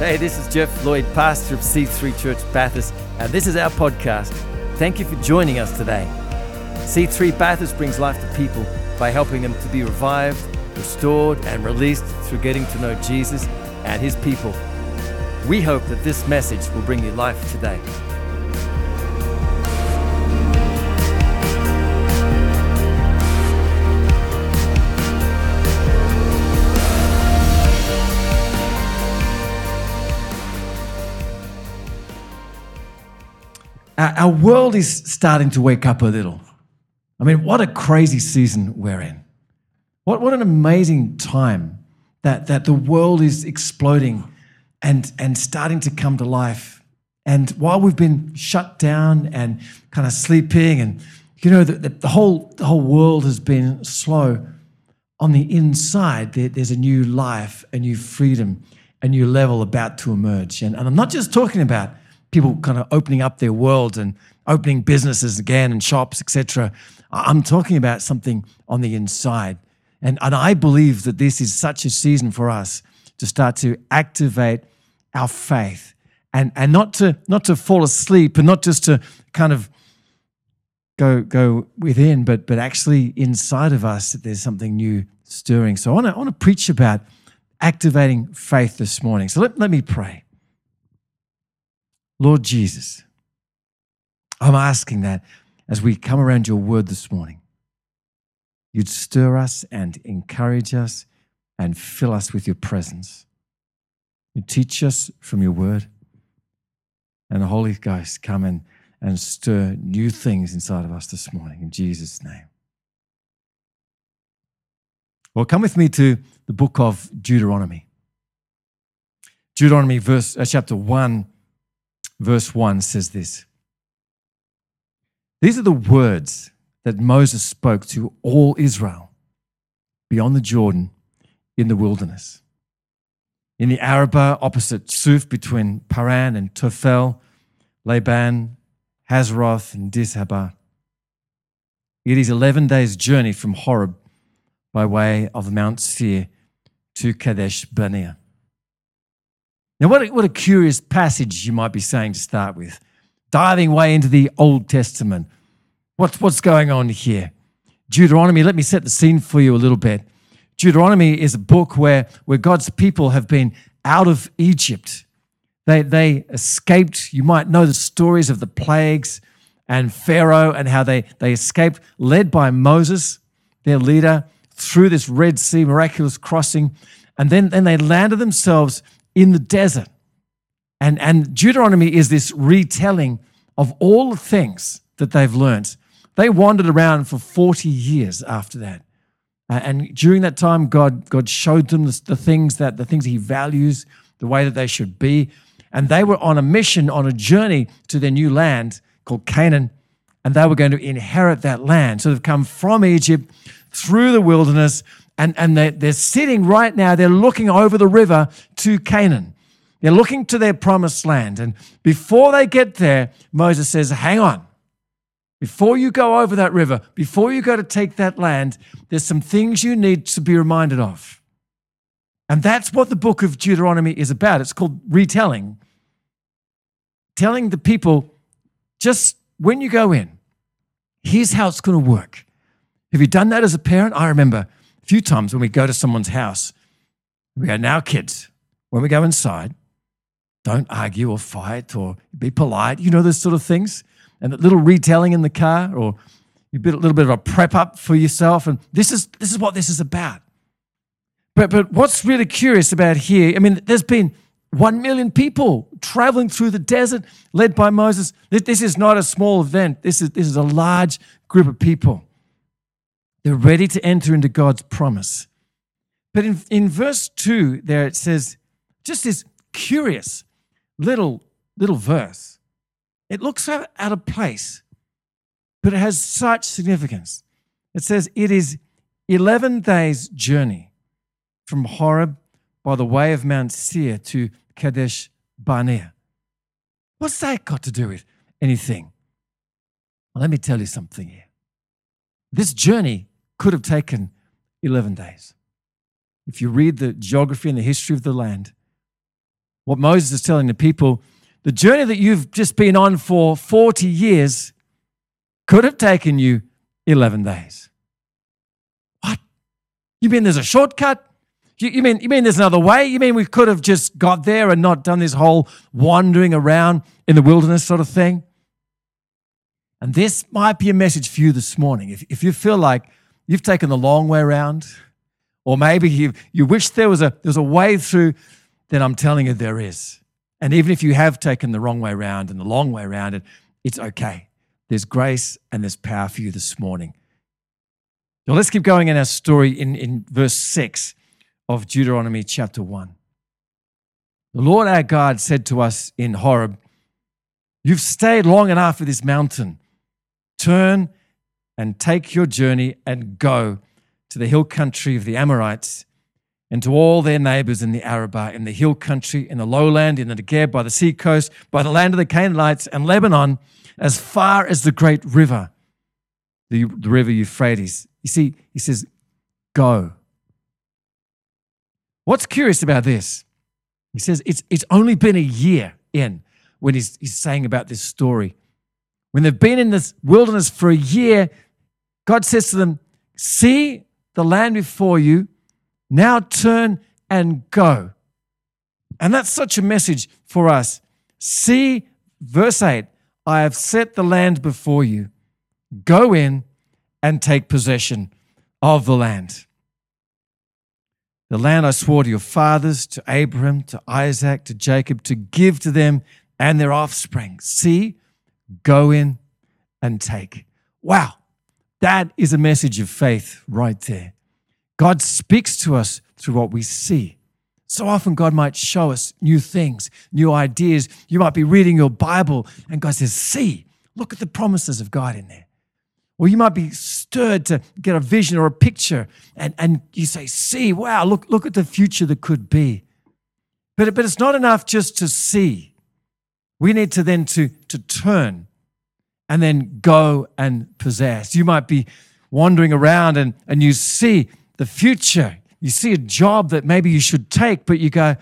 Hey, this is Jeff Lloyd, pastor of C3 Church Bathurst, and this is our podcast. Thank you for joining us today. C3 Bathurst brings life to people by helping them to be revived, restored, and released through getting to know Jesus and His people. We hope that this message will bring you life today. Our world is starting to wake up a little. I mean, what a crazy season we're in. What an amazing time that the world is exploding and starting to come to life. And while we've been shut down and kind of sleeping, and you know, the whole world has been slow, on the inside there's a new life, a new freedom, a new level about to emerge. And I'm not just talking about people kind of opening up their world and opening businesses again and shops, etc. I'm talking about something on the inside. And I believe that this is such a season for us to start to activate our faith and not to fall asleep and not just to kind of go within, but actually inside of us there's something new stirring. So I want to preach about activating faith this morning. So let me pray. Lord Jesus, I'm asking that as we come around your word this morning, you'd stir us and encourage us and fill us with your presence. You teach us from your word, and the Holy Ghost come and stir new things inside of us this morning in Jesus' name. Well, come with me to the book of Deuteronomy. Deuteronomy chapter 1, verse 1 says this. These are the words that Moses spoke to all Israel beyond the Jordan in the wilderness, in the Arabah opposite Suf, between Paran and Tophel, Laban, Hazeroth, and Dizhabah. It is 11 days' journey from Horeb by way of Mount Seir to Kadesh Barnea. Now, what a curious passage you might be saying to start with. Diving way into the Old Testament. What's going on here? Deuteronomy, let me set the scene for you a little bit. Deuteronomy is a book where God's people have been out of Egypt. They escaped. You might know the stories of the plagues and Pharaoh and how they escaped, led by Moses, their leader, through this Red Sea miraculous crossing. And then they landed themselves in the desert. And Deuteronomy is this retelling of all the things that they've learned. They wandered around for 40 years after that. And during that time, God showed them the things He values, the way that they should be. And they were on a mission, on a journey to their new land called Canaan, and they were going to inherit that land. So they've come from Egypt through the wilderness, and they're sitting right now, they're looking over the river to Canaan. They're looking to their promised land. And before they get there, Moses says, hang on. Before you go over that river, before you go to take that land, there's some things you need to be reminded of. And that's what the book of Deuteronomy is about. It's called retelling. Telling the people, just when you go in, here's how it's going to work. Have you done that as a parent? I remember a few times when we go to someone's house, we go, now kids, when we go inside, don't argue or fight or be polite, you know, those sort of things. And a little retelling in the car, or you a little bit of a prep up for yourself. And this is what this is about. But what's really curious about here, I mean, there's been 1 million people traveling through the desert led by Moses. This is not a small event. This is a large group of people. They're ready to enter into God's promise. But in verse 2 there it says, just this curious little verse. It looks out of place, but it has such significance. It says it is 11 days' journey from Horeb by the way of Mount Seir to Kadesh Barnea. What's that got to do with anything? Well, let me tell you something here. This journey could have taken 11 days. If you read the geography and the history of the land, what Moses is telling the people, the journey that you've just been on for 40 years could have taken you 11 days. What? You mean there's a shortcut? You mean there's another way? You mean we could have just got there and not done this whole wandering around in the wilderness sort of thing? And this might be a message for you this morning. If you feel like you've taken the long way around, or maybe you wish there was a way through, then I'm telling you there is. And even if you have taken the wrong way around and the long way around, it's okay. There's grace and there's power for you this morning. So let's keep going in our story in verse 6 of Deuteronomy chapter 1. The Lord our God said to us in Horeb, "You've stayed long enough at this mountain. Turn and take your journey and go to the hill country of the Amorites and to all their neighbors in the Arabah, in the hill country, in the lowland, in the Negev, by the sea coast, by the land of the Canaanites and Lebanon, as far as the great river, the river Euphrates." You see, he says, go. What's curious about this? He says it's only been a year in when he's saying about this story. When they've been in this wilderness for a year, God says to them, see the land before you, now turn and go. And that's such a message for us. See, verse 8, I have set the land before you. Go in and take possession of the land. The land I swore to your fathers, to Abraham, to Isaac, to Jacob, to give to them and their offspring. See, go in and take. Wow, that is a message of faith right there. God speaks to us through what we see. So often God might show us new things, new ideas. You might be reading your Bible and God says, see, look at the promises of God in there. Or you might be stirred to get a vision or a picture and you say, see, wow, look at the future that could be. But it's not enough just to see. We need to then to turn and then go and possess. You might be wandering around and you see the future. You see a job that maybe you should take, but you go,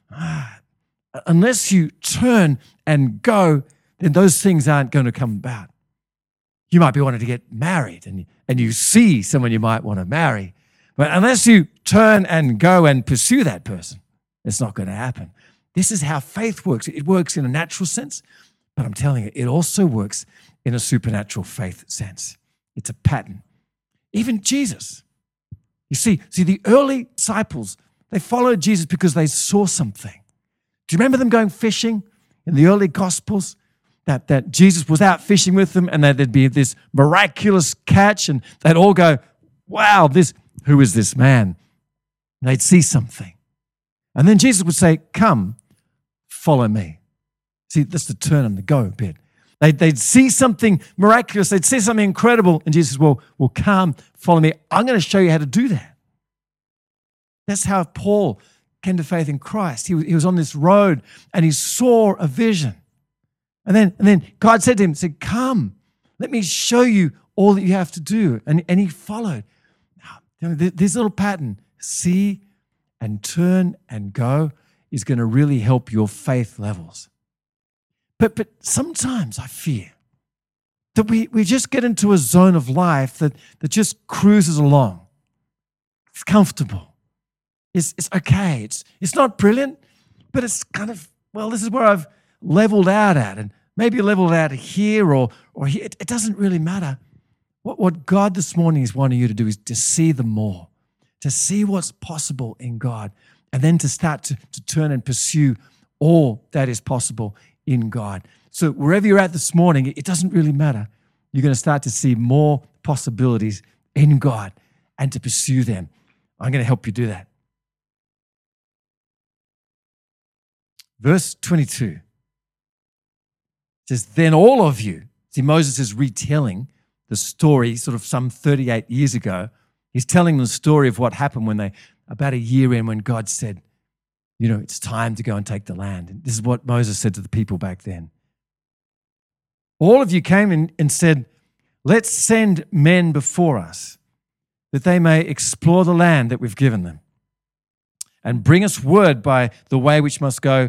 unless you turn and go, then those things aren't going to come about. You might be wanting to get married and you see someone you might want to marry. But unless you turn and go and pursue that person, it's not going to happen. This is how faith works. It works in a natural sense, but I'm telling you, it also works in a supernatural faith sense. It's a pattern. Even Jesus. You see the early disciples, they followed Jesus because they saw something. Do you remember them going fishing in the early Gospels? That Jesus was out fishing with them and that there'd be this miraculous catch and they'd all go, wow, who is this man? And they'd see something. And then Jesus would say, come, follow me. See, that's the turn and the go bit. They'd see something miraculous. They'd see something incredible. And Jesus says, well, come, follow me. I'm going to show you how to do that. That's how Paul came to faith in Christ. He was on this road and he saw a vision. And then God said to him, come, let me show you all that you have to do. And he followed. Now, this little pattern, see and turn and go, is going to really help your faith levels. But sometimes I fear that we just get into a zone of life that just cruises along. It's comfortable. It's okay. It's not brilliant, but it's kind of, well, this is where I've leveled out at, and maybe leveled out here or here. It doesn't really matter. What God this morning is wanting you to do is to see the more, to see what's possible in God, and then to start to turn and pursue all that is possible in God. So wherever you're at this morning, it doesn't really matter. You're going to start to see more possibilities in God and to pursue them. I'm going to help you do that. Verse 22 says, then all of you, see, Moses is retelling the story sort of some 38 years ago. He's telling the story of what happened when about a year in, when God said, it's time to go and take the land. And this is what Moses said to the people back then. All of you came in and said, let's send men before us that they may explore the land that we've given them and bring us word by the way which must go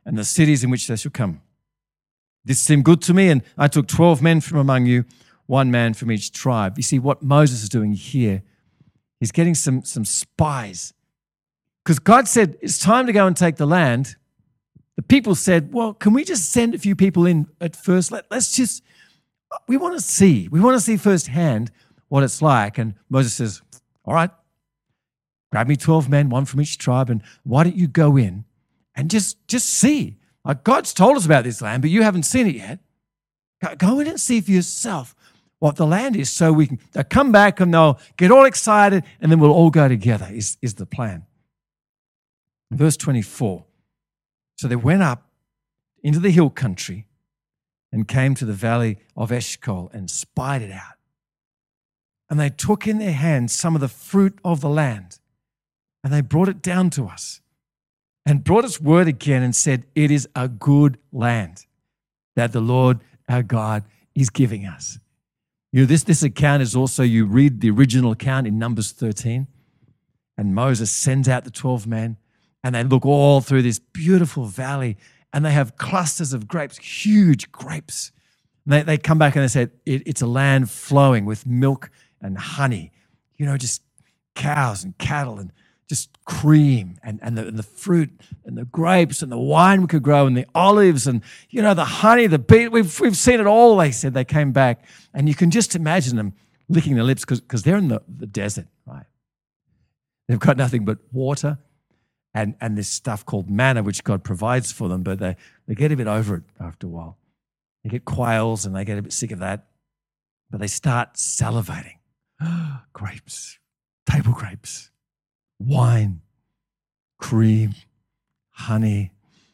and the cities in which they shall come. This seemed good to me, and I took 12 men from among you, one man from each tribe. You see, what Moses is doing here, he's getting some spies. Because God said, it's time to go and take the land. The people said, well, can we just send a few people in at first? We want to see. We want to see firsthand what it's like. And Moses says, all right, grab me 12 men, one from each tribe, and why don't you go in and just see? Like, God's told us about this land, but you haven't seen it yet. Go in and see for yourself what the land is, so we can they'll come back and they'll get all excited, and then we'll all go together is the plan. Verse 24. So they went up into the hill country and came to the valley of Eshcol and spied it out. And they took in their hands some of the fruit of the land, and they brought it down to us and brought us word again and said, it is a good land that the Lord our God is giving us. You know, this account is also, you read the original account in Numbers 13, and Moses sends out the 12 men, and they look all through this beautiful valley, and they have clusters of grapes, huge grapes. And they come back and they say, it's a land flowing with milk and honey, you know, just cows and cattle and just cream and the fruit and the grapes and the wine we could grow and the olives and, you know, the honey, the beet. We've seen it all, they said. They came back, and you can just imagine them licking their lips because they're in the desert, right? They've got nothing but water and this stuff called manna, which God provides for them, but they get a bit over it after a while. They get quails and they get a bit sick of that, but they start salivating. Grapes, table grapes, wine, cream, honey.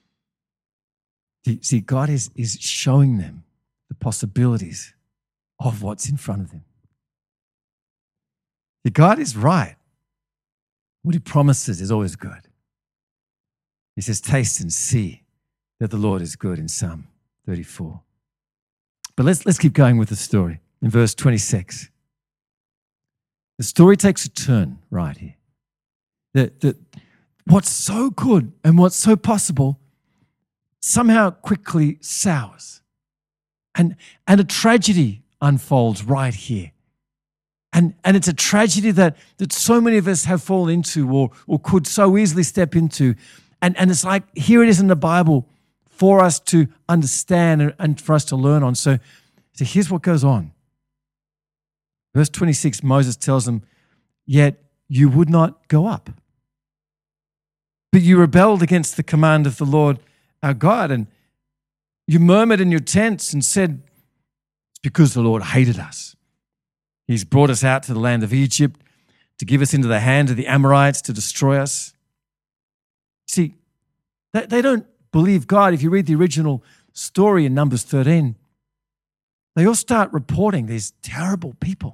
See, God is showing them the possibilities of what's in front of them. God is right. What he promises is always good. He says, taste and see that the Lord is good in Psalm 34. But let's keep going with the story. In verse 26, the story takes a turn right here. That what's so good and what's so possible somehow quickly sours. And a tragedy unfolds right here. And it's a tragedy that so many of us have fallen into or could so easily step into. And it's like, here it is in the Bible for us to understand and for us to learn on. So here's what goes on. Verse 26, Moses tells them, yet you would not go up. But you rebelled against the command of the Lord our God, and you murmured in your tents and said, it's because the Lord hated us. He's brought us out to the land of Egypt to give us into the hand of the Amorites to destroy us. See, they don't believe God. If you read the original story in Numbers 13, they all start reporting these terrible people.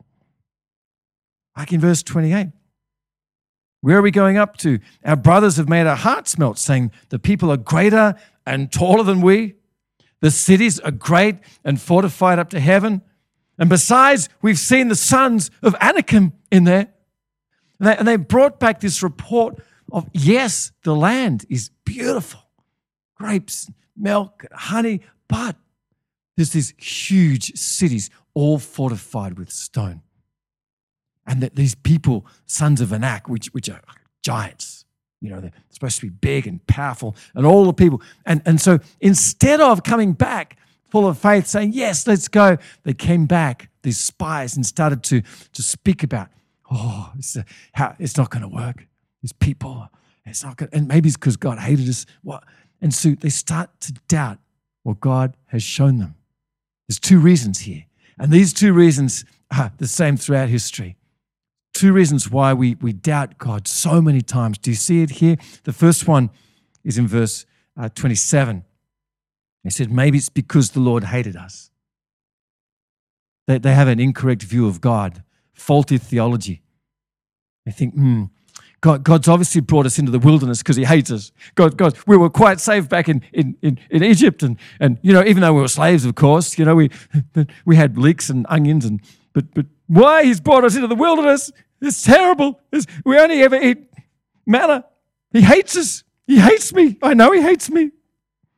Like in verse 28, where are we going up to? Our brothers have made our hearts melt, saying the people are greater and taller than we. The cities are great and fortified up to heaven. And besides, we've seen the sons of Anakim in there. And they brought back this report of, yes, the land is beautiful. Grapes, milk, honey, but there's these huge cities all fortified with stone. And that these people, sons of Anak, which are giants, you know, they're supposed to be big and powerful, and all the people. And so instead of coming back full of faith, saying, yes, let's go, they came back, these spies, and started to speak about, it's not going to work. These people, it's not good. And maybe it's because God hated us. What? And so they start to doubt what God has shown them. There's two reasons here. And these two reasons are the same throughout history. Two reasons why we doubt God so many times. Do you see it here? The first one is in verse 27. He said, maybe it's because the Lord hated us. They have an incorrect view of God, faulty theology. They think, God's obviously brought us into the wilderness because he hates us. God, we were quite safe back in Egypt. And you know, even though we were slaves, of course, you know, we had leeks and onions. But why he's brought us into the wilderness? It's terrible. We only ever eat manna. He hates us. He hates me. I know he hates me.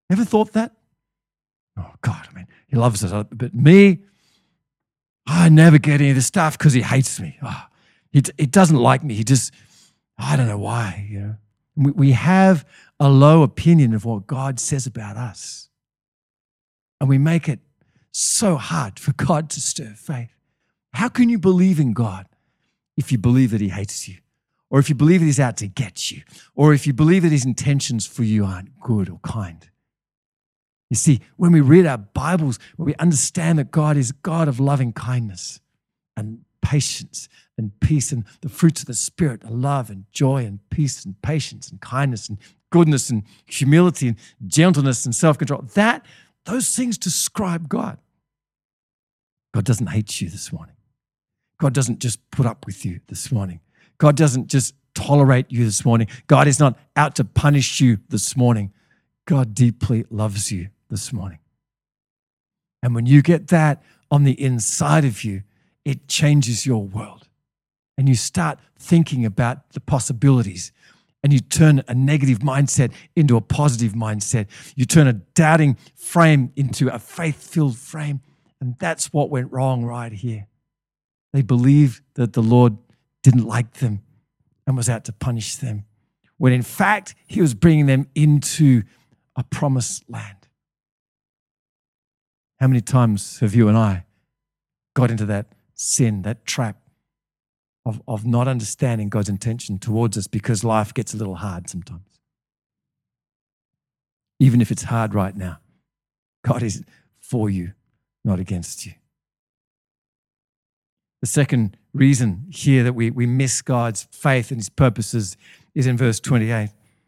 Ever thought that? Oh, God, I mean, he loves us. But me, I never get any of this stuff because he hates me. Oh, he doesn't like me. He just, I don't know why. You know, we have a low opinion of what God says about us. And we make it so hard for God to stir faith. How can you believe in God if you believe that he hates you? Or if you believe that he's out to get you? Or if you believe that his intentions for you aren't good or kind? You see, when we read our Bibles, when we understand that God is God of loving kindness and patience and peace and the fruits of the Spirit are love and joy and peace and patience and kindness and goodness and humility and gentleness and self-control, those things describe God. God doesn't hate you this morning. God doesn't just put up with you this morning. God doesn't just tolerate you this morning. God is not out to punish you this morning. God deeply loves you this morning. And when you get that on the inside of you, it changes your world. And you start thinking about the possibilities. And you turn a negative mindset into a positive mindset. You turn a doubting frame into a faith-filled frame. And that's what went wrong right here. They believed that the Lord didn't like them and was out to punish them, when in fact, he was bringing them into a promised land. How many times have you and I got into that sin, that trap of not understanding God's intention towards us because life gets a little hard sometimes? Even if it's hard right now, God is for you, not against you. The second reason here that we miss God's faith and his purposes is in verse 28.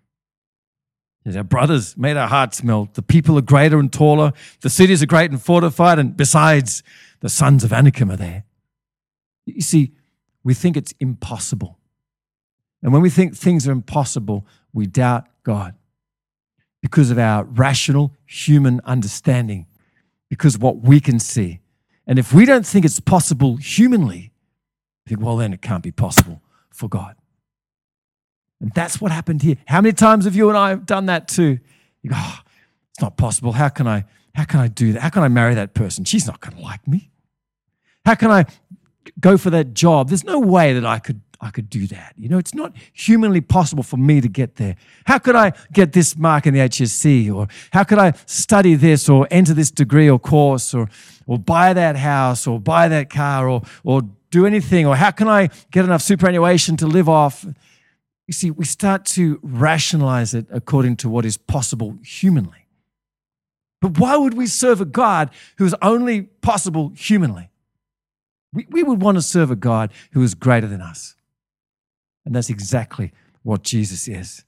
Our brothers made our hearts melt. The people are greater and taller. The cities are great and fortified. And besides, the sons of Anakim are there. You see, we think it's impossible. And when we think things are impossible, we doubt God because of our rational human understanding, because of what we can see. And if we don't think it's possible humanly, we think, well, then it can't be possible for God. And that's what happened here. How many times have you and I done that too? You go, oh, it's not possible. How can I do that? How can I marry that person? She's not going to like me. How can I go for that job? There's no way that I could do that. You know, it's not humanly possible for me to get there. How could I get this mark in the HSC? Or how could I study this or enter this degree or course or buy that house or buy that car or do anything? Or how can I get enough superannuation to live off? You see, we start to rationalize it according to what is possible humanly. But why would we serve a God who is only possible humanly? We would want to serve a God who is greater than us. And that's exactly what Jesus is.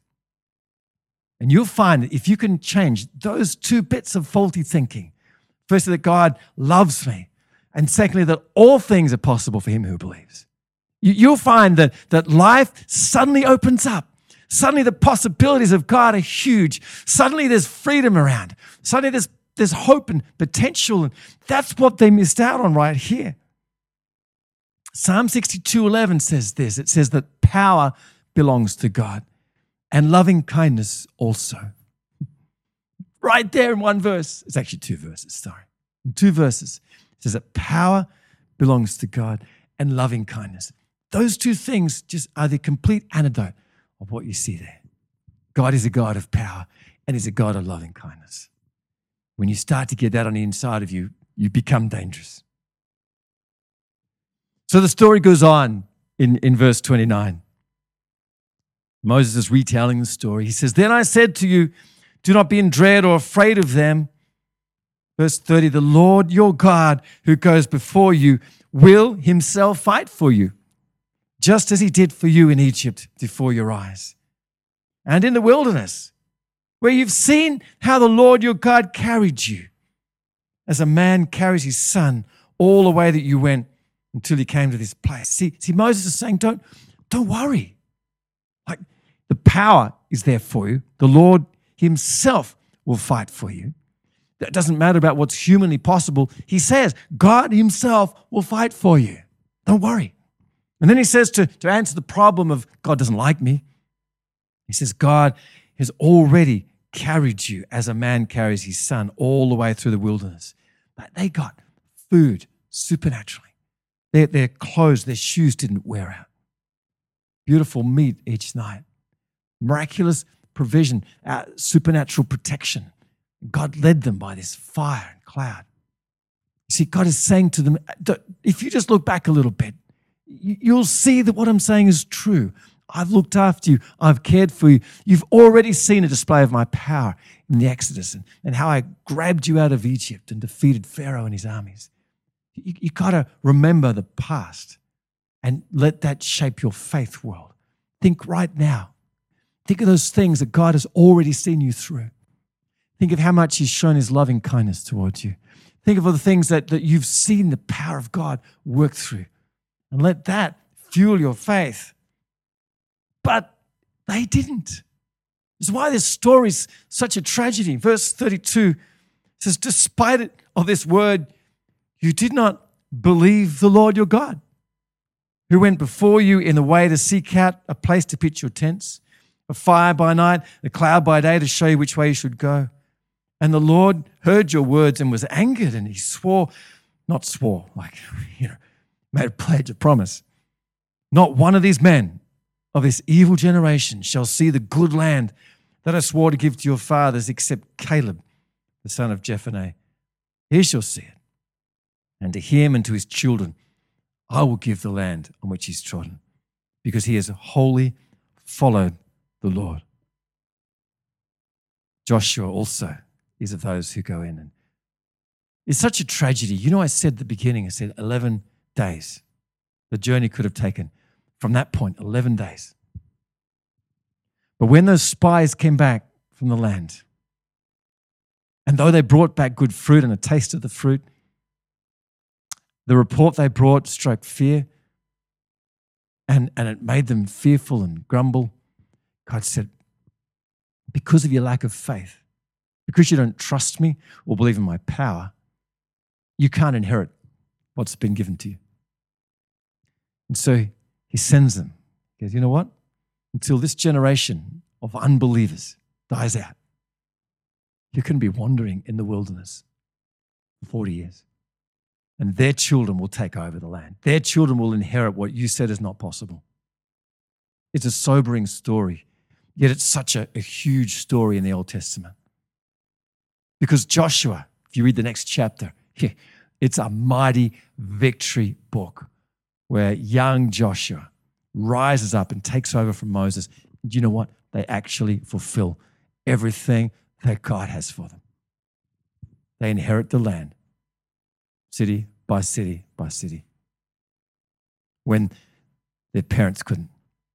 And you'll find that if you can change those two bits of faulty thinking, firstly, that God loves me, and secondly, that all things are possible for him who believes, you'll find that life suddenly opens up. Suddenly the possibilities of God are huge. Suddenly there's freedom around. Suddenly there's hope and potential. And that's what they missed out on right here. Psalm 62:11 says this. It says that power belongs to God and loving kindness also. Right there in one verse. It's actually two verses, sorry. In two verses. It says that power belongs to God and loving kindness. Those two things just are the complete antidote of what you see there. God is a God of power and he's a God of loving kindness. When you start to get that on the inside of you, you become dangerous. So the story goes on in verse 29. Moses is retelling the story. He says, then I said to you, do not be in dread or afraid of them. Verse 30, the Lord your God who goes before you will himself fight for you, just as he did for you in Egypt before your eyes. And in the wilderness, where you've seen how the Lord your God carried you, as a man carries his son all the way that you went until he came to this place. See, Moses is saying, don't worry. Like, the power is there for you. The Lord himself will fight for you. It doesn't matter about what's humanly possible. He says, God himself will fight for you. Don't worry. And then he says to answer the problem of God doesn't like me, he says, God has already carried you as a man carries his son all the way through the wilderness. But they got food supernaturally. Their clothes, their shoes didn't wear out. Beautiful meat each night. Miraculous provision, supernatural protection. God led them by this fire and cloud. You see, God is saying to them, if you just look back a little bit, you'll see that what I'm saying is true. I've looked after you. I've cared for you. You've already seen a display of my power in the Exodus and how I grabbed you out of Egypt and defeated Pharaoh and his armies. You got to remember the past and let that shape your faith world. Think right now. Think of those things that God has already seen you through. Think of how much he's shown his loving kindness towards you. Think of all the things that you've seen the power of God work through. And let that fuel your faith. But they didn't. That's why this story is such a tragedy. Verse 32 says, despite it of this word, you did not believe the Lord your God, who went before you in the way to seek out a place to pitch your tents, a fire by night, a cloud by day to show you which way you should go. And the Lord heard your words and was angered, and he made a pledge, a promise. Not one of these men of this evil generation shall see the good land that I swore to give to your fathers, except Caleb, the son of Jephunneh. He shall see it. And to him and to his children I will give the land on which he's trodden, because he has wholly followed the Lord. Joshua also is of those who go in. And it's such a tragedy. You know, I said at the beginning, I said 11 days. The journey could have taken, from that point, 11 days. But when those spies came back from the land, and though they brought back good fruit and a taste of the fruit, the report they brought stroked fear, and it made them fearful and grumble. God said, because of your lack of faith, because you don't trust me or believe in my power, you can't inherit what's been given to you. And so he sends them. He goes, you know what? Until this generation of unbelievers dies out, you can be wandering in the wilderness for 40 years. And their children will take over the land. Their children will inherit what you said is not possible. It's a sobering story, yet it's such a huge story in the Old Testament. Because Joshua, if you read the next chapter, it's a mighty victory book where young Joshua rises up and takes over from Moses. Do you know what? They actually fulfill everything that God has for them. They inherit the land, city by city by city, when their parents couldn't.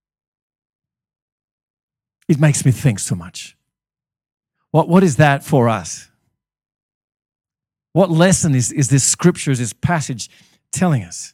It makes me think so much. What is that for us? What lesson is this scripture, is this passage telling us?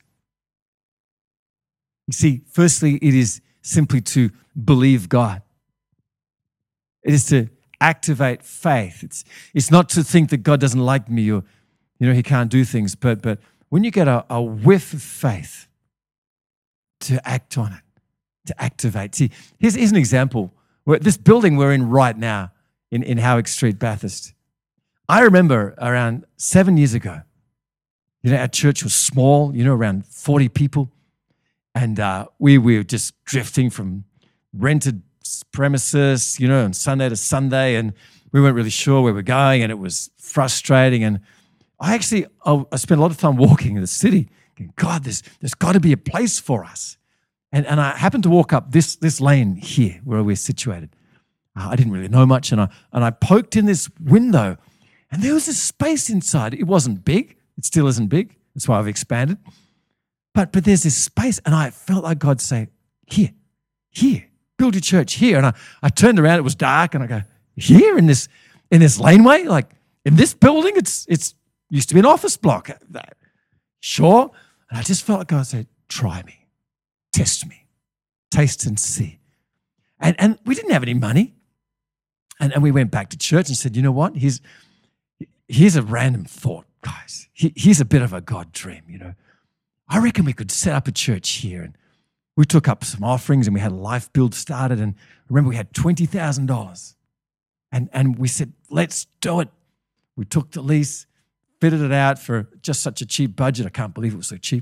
You see, firstly, it is simply to believe God. It is to activate faith. It's not to think that God doesn't like me or, he can't do things. But when you get a whiff of faith, to act on it, to activate. See, here's an example. This building we're in right now in Howick Street, Bathurst. I remember around 7 years ago, our church was small, around 40 people. And we were just drifting from rented premises, on Sunday to Sunday. And we weren't really sure where we're going, and it was frustrating. And I spent a lot of time walking in the city, thinking, God, there's got to be a place for us. And I happened to walk up this lane here where we're situated. I didn't really know much, and I poked in this window, and there was a space inside. It wasn't big. It still isn't big. That's why I've expanded. But there's this space, and I felt like God say, here, build your church here. And I turned around. It was dark, and I go, here in this laneway, like in this building. It's used to be an office block. Sure. And I just felt like God said, try me, test me, taste and see. And we didn't have any money. And we went back to church and said, you know what? Here's a random thought, guys. Here's a bit of a God dream, I reckon we could set up a church here. And we took up some offerings, and we had a life build started. And remember, we had $20,000. And we said, let's do it. We took the lease, fitted it out for just such a cheap budget. I can't believe it was so cheap.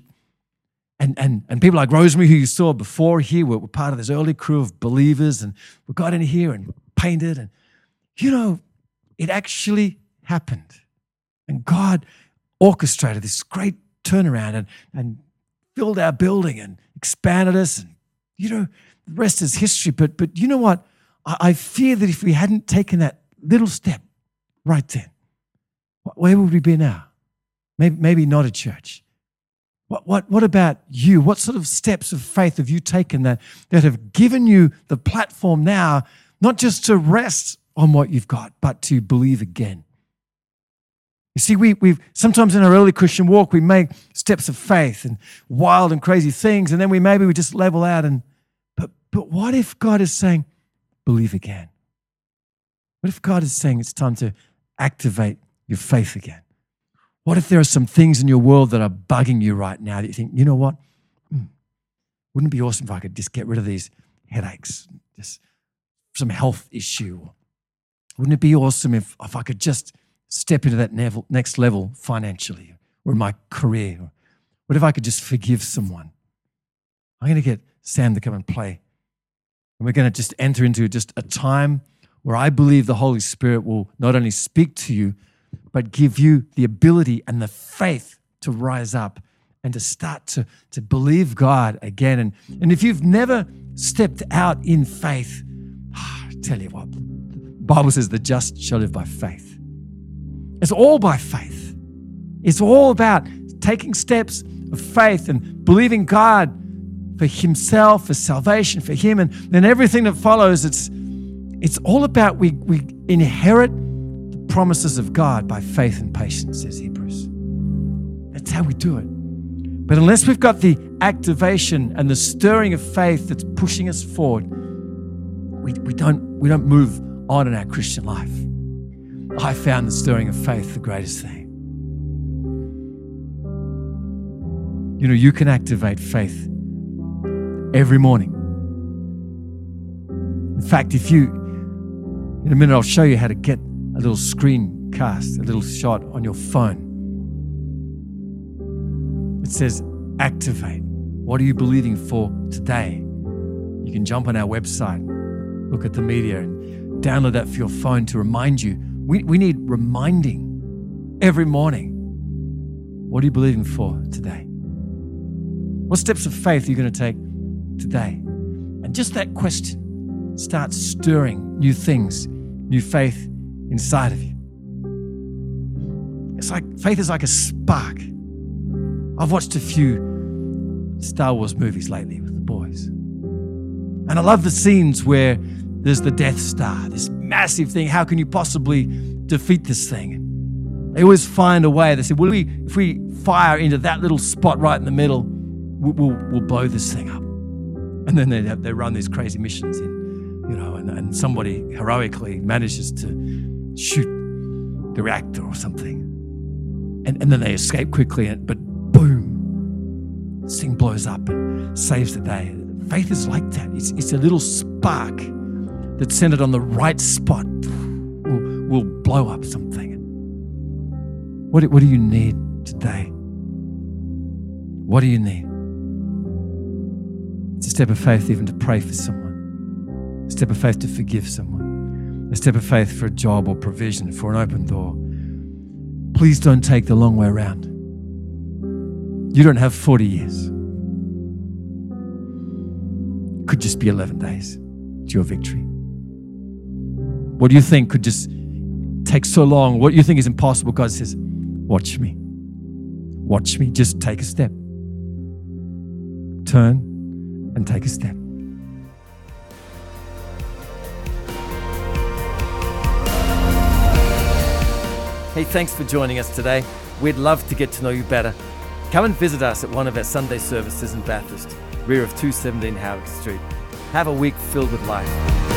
And people like Rosemary, who you saw before here, were part of this early crew of believers, and we got in here and painted, and it actually happened. And God orchestrated this great turnaround and filled our building and expanded us, and the rest is history. But you know what? I fear that if we hadn't taken that little step right then, where would we be now? Maybe not a church. What about you? What sort of steps of faith have you taken that have given you the platform now, not just to rest on what you've got, but to believe again? You see, we've sometimes in our early Christian walk, we make steps of faith and wild and crazy things, and then we just level out. But what if God is saying, believe again? What if God is saying it's time to activate your faith again? What if there are some things in your world that are bugging you right now that you think, you know what? Wouldn't it be awesome if I could just get rid of these headaches, just some health issue? Wouldn't it be awesome if I could just step into that next level financially or in my career? What if I could just forgive someone? I'm going to get Sam to come and play. And we're going to just enter into just a time where I believe the Holy Spirit will not only speak to you, but give you the ability and the faith to rise up and to start to believe God again. And if you've never stepped out in faith, I tell you what, the Bible says the just shall live by faith. It's all by faith. It's all about taking steps of faith and believing God for himself, for salvation, for him, and then everything that follows, it's all about we inherit the promises of God by faith and patience, says Hebrews. That's how we do it. But unless we've got the activation and the stirring of faith that's pushing us forward, we don't move on in our Christian life. I found the stirring of faith the greatest thing. You can activate faith every morning. In fact, in a minute, I'll show you how to get a little screencast, a little shot on your phone. It says, activate. What are you believing for today? You can jump on our website, look at the media, and download that for your phone to remind you. We need reminding every morning. What are you believing for today? What steps of faith are you going to take today? And just that question starts stirring new things, new faith inside of you. It's like faith is like a spark. I've watched a few Star Wars movies lately with the boys. And I love the scenes where there's the Death Star, this massive thing. How can you possibly defeat this thing? They always find a way. They say, well, if we fire into that little spot right in the middle, we'll blow this thing up. And then they run these crazy missions and somebody heroically manages to shoot the reactor or something. And then they escape quickly, but boom, this thing blows up and saves the day. Faith is like that. It's a little spark that's centered on the right spot will blow up something. What do you need today? What do you need? It's a step of faith even to pray for someone. A step of faith to forgive someone. A step of faith for a job or provision, for an open door. Please don't take the long way around. You don't have 40 years. It could just be 11 days to your victory. What do you think could just take so long? What do you think is impossible? God says, watch me. Watch me. Just take a step. Turn and take a step. Hey, thanks for joining us today. We'd love to get to know you better. Come and visit us at one of our Sunday services in Bathurst, rear of 217 Howard Street. Have a week filled with life.